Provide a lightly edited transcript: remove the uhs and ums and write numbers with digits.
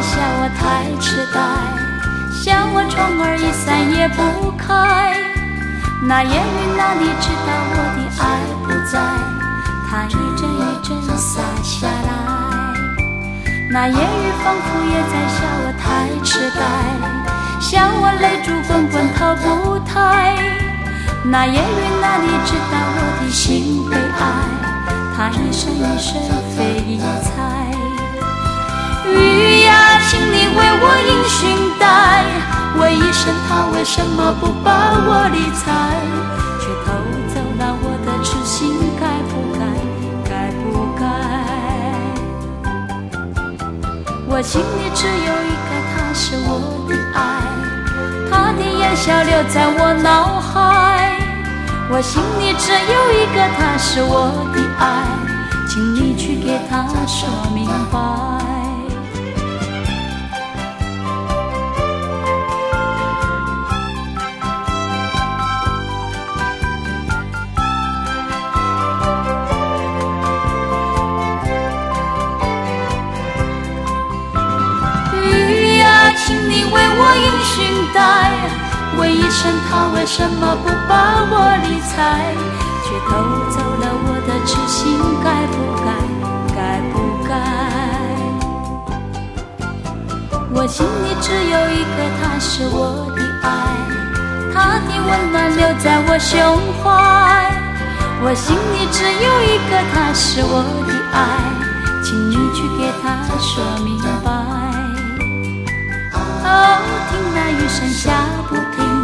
笑我太痴呆，笑我窗儿一扇也不开。那烟雨哪里知道我的爱不在，它一阵一阵洒下来。那烟雨仿佛也在笑我太痴呆，笑我泪珠滚滚逃不开。那烟雨哪里知道我的心被爱，它一声一声飞采。雨呀，请你为我迎寻带，问一声他为什么不把我理睬，却偷走了我的痴心，该不该，该不该？我心里只有一个他是我的爱，他的言笑留在我脑海。我心里只有一个他是我的爱，请你去给他说明白。请你为我迎寻带，问一声他为什么不把我理睬，却偷走了我的痴心，该不该，该不该？我心里只有一个他是我的爱，他的温暖留在我胸怀。我心里只有一个他是我的爱，请你去给他说明白。哦，听那雨声下不停